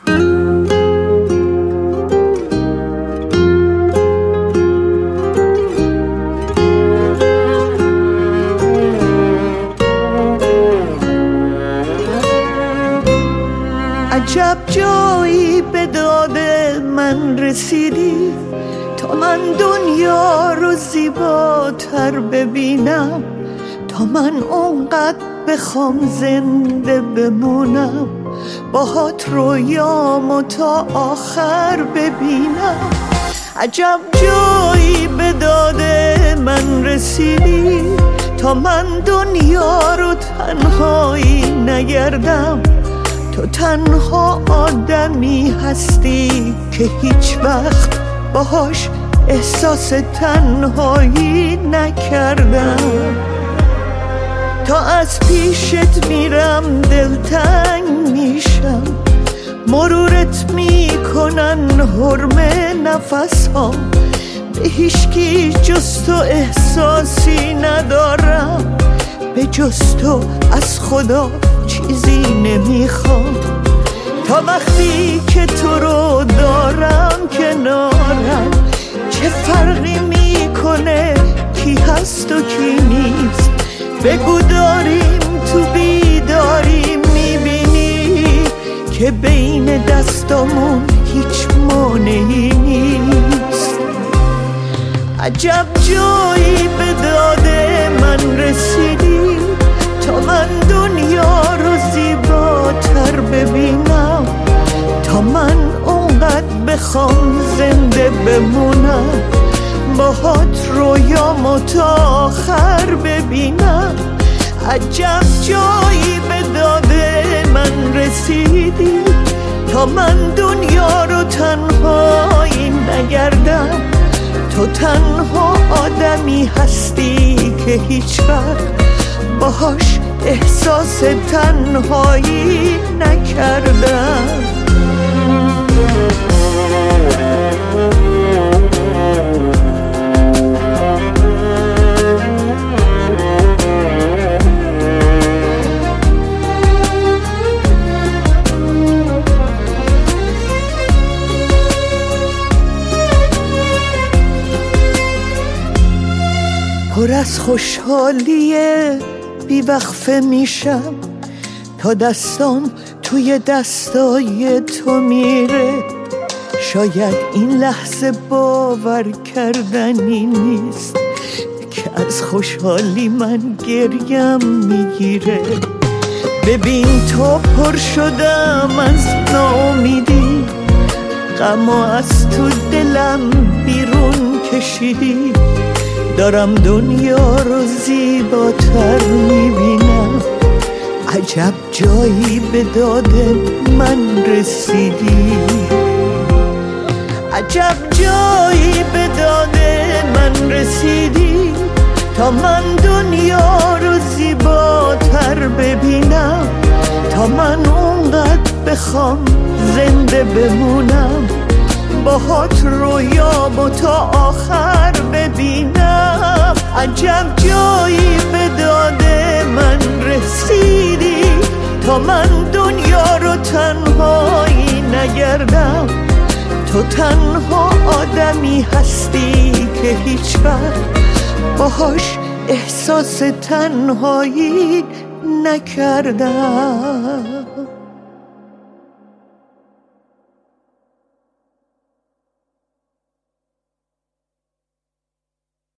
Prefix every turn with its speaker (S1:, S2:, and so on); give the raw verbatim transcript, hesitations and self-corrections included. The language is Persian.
S1: عجب جایی به داد من رسیدی تا من دنیا رو زیباتر ببینم، تا من اونقدر بخوام زنده بمونم، باهات رویامو تا آخر ببینم. عجب جایی به داد من رسیدی تا من دنیا رو تنهایی نگردم، تو تنها آدمی هستی که هیچ وقت باهاش احساس تنهایی نکردم. تا از پیشت میرم دلتنگ میشم، مرورت میکنن حرمه نفس ها، به هیچکی جز تو احساسی ندارم، به جز تو از خدا چیزی نمیخوام. تا وقتی که تو رو دارم کنارم، چه فرقی میکنه کی هست و کی نیست؟ بگو داریم تو بیداری میبینی که بین دستامون هیچ مانعی نیست. عجب جایی به داد من رسیدی تا من دنیا رو زیباتر ببینم، تا من اونقدر بخوام زنده بمونم، باهات رویامو تا آخر ببینم. عجب جایی به داد من رسیدی تا من دنیا رو تنهایی نگردم، تو تنها آدمی هستی که هیچ وقت باهاش احساس تنهایی نکردم. پر از خوشحالیه بیوقفه میشم تا دستام توی دستای تو میره. شاید این لحظه باور کردنی نیست که از خوشحالی من گریم میگیره. ببین تو پر شدم از ناامیدی، غمو از تو دلم بیرون کشیدی، دارم دنیا رو زیباتر میبینم. عجب جایی به داد من رسیدی، عجب جایی به داد من رسیدی تا من دنیا رو زیباتر ببینم، تا من اونقدر بخوام زنده بمونم، باهات رویامو تا آخر ببینم. عجب جایی به داد من رسیدی تا من دنیا رو تنهایی نگردم، تو تنها آدمی هستی که هیچ وقت باهاش احساس تنهایی نکردم.